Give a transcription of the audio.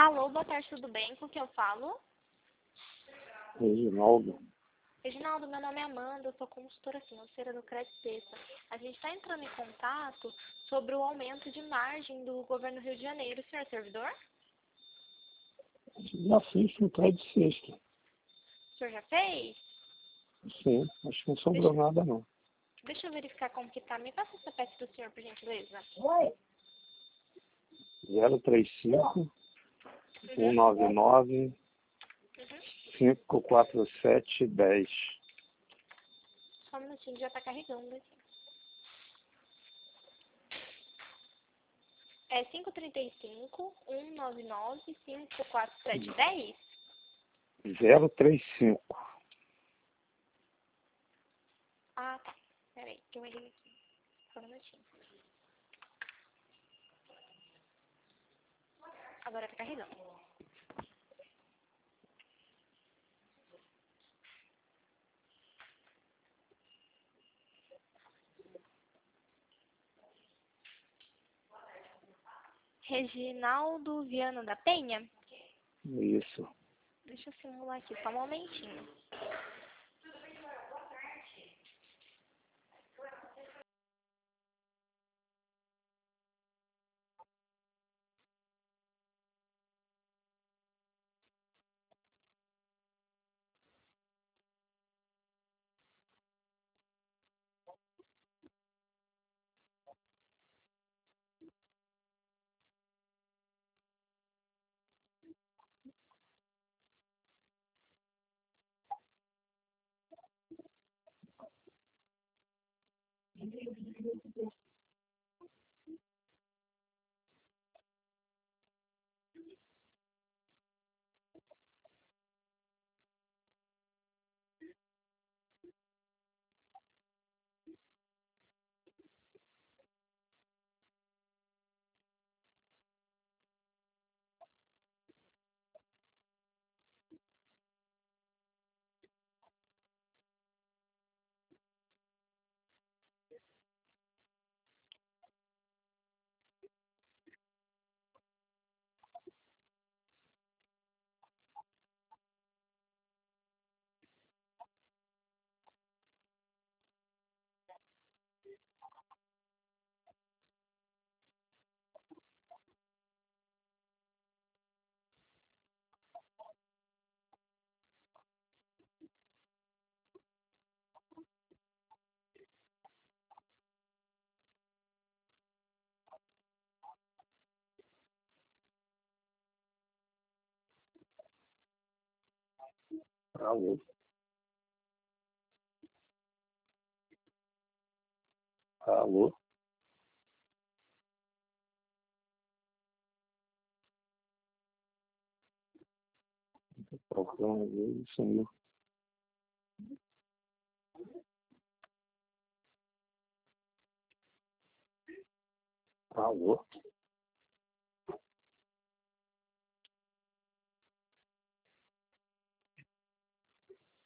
Alô, boa tarde, tudo bem? Com quem eu falo? Reginaldo. Reginaldo, meu nome é Amanda, eu sou consultora financeira do Crédito Sexta. A gente está entrando em contato sobre o aumento de margem do governo do Rio de Janeiro. Senhor servidor? Já fiz no crédito sexta. O senhor já fez? Sim, acho que não sobrou nada não. Deixa eu verificar como que tá. Me passa essa peça do senhor, por gentileza. 035 199 547 10. Só um minutinho, já tá carregando aqui. É 535 199 547 10? 035. Ah, tá. Peraí, que eu errei aqui. Só um minutinho. Agora tá carregando. Reginaldo Viana da Penha? Isso. Deixa eu simular aqui, só um momentinho. Alô. Alô. Problema dele, sumiu. Alô.